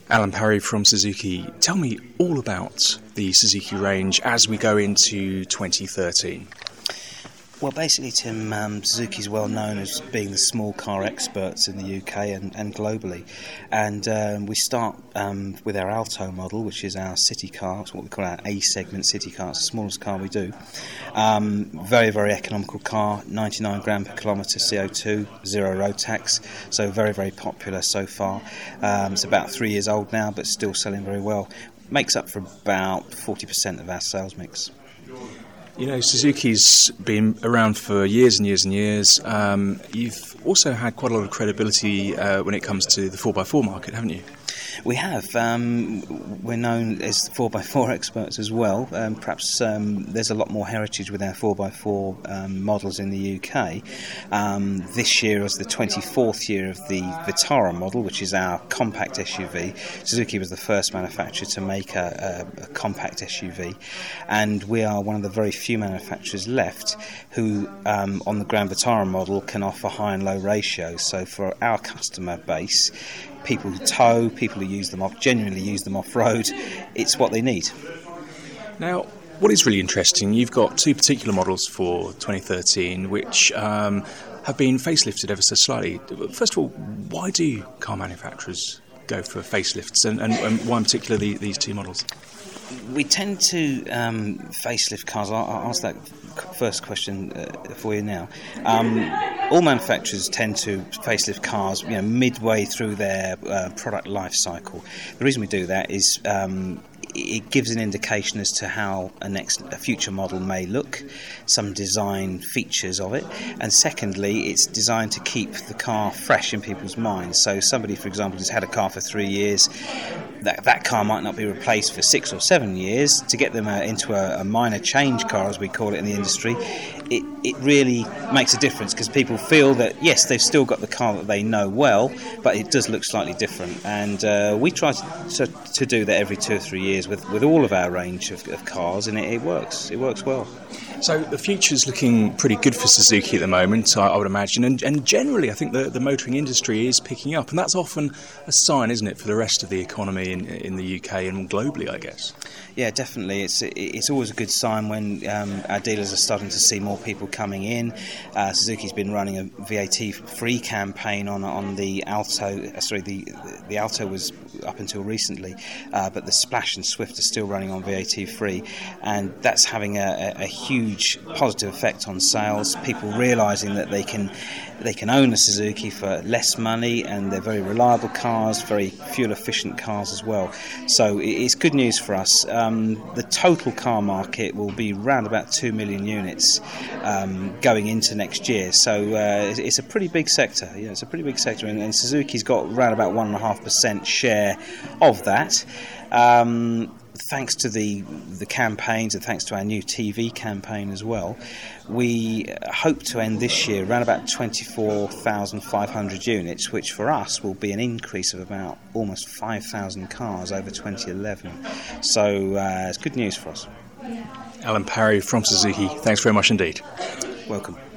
Alan Parry from Suzuki. Tell me all about the Suzuki range as we go into 2013. Well, basically, Tim, Suzuki's well known as being the small car experts in the UK and globally. And we start with our Alto model, which is our city car. It's what we call our A-segment city car. It's the smallest car we do. Very, very economical car, 99 gram per kilometre CO2, zero road tax. So very, very popular so far. It's about 3 years old now, but still selling very well. Makes up for about 40% of our sales mix. You know, Suzuki's been around for years and years and years. You've also had quite a lot of credibility when it comes to the 4x4 market, haven't you? We have. We're known as 4x4 experts as well. Perhaps there's a lot more heritage with our 4x4 models in the UK. This year was the 24th year of the Vitara model, which is our compact SUV. Suzuki was the first manufacturer to make a compact SUV, and we are one of the very few manufacturers left who, on the Grand Vitara model, can offer high and low ratios. So for our customer base, people who tow, people who use them genuinely use them off-road, it's what they need. Now, what is really interesting, you've got two particular models for 2013 which have been facelifted ever so slightly. First of all, why do car manufacturers go for facelifts, and why in particular these two models? We tend to facelift cars. I'll ask that first question for you now. All manufacturers tend to facelift cars, midway through their product life cycle. The reason we do that is it gives an indication as to how a future model may look, some design features of it, and secondly, it's designed to keep the car fresh in people's minds. So somebody, for example, who's had a car for 3 years, that car might not be replaced for 6 or 7 years. To get them into a minor change car, as we call it in the industry, it really makes a difference, because people feel that, yes, they've still got the car that they know well, but it does look slightly different. And we try to do that every 2 or 3 years with all of our range of cars, and it works. It works well. So the future's looking pretty good for Suzuki at the moment, I would imagine, and generally I think the motoring industry is picking up, and that's often a sign, isn't it, for the rest of the economy in the UK and globally, I guess. Yeah, definitely. It's always a good sign when our dealers are starting to see more people coming in. Suzuki's been running a VAT-free campaign on the Alto. Sorry, the Alto was up until recently, but the Splash and Swift are still running on VAT-free, and that's having a huge positive effect on sales. People realising that they can own a Suzuki for less money, and they're very reliable cars, very fuel-efficient cars as well. So it's good news for us. The total car market will be around about 2 million units going into next year. So it's a pretty big sector. It's a pretty big sector, and Suzuki's got around about 1.5% share of that. Thanks to the campaigns, and thanks to our new TV campaign as well, we hope to end this year around about 24,500 units, which for us will be an increase of about almost 5,000 cars over 2011. So it's good news for us. Alan Parry from Suzuki, thanks very much indeed. Welcome.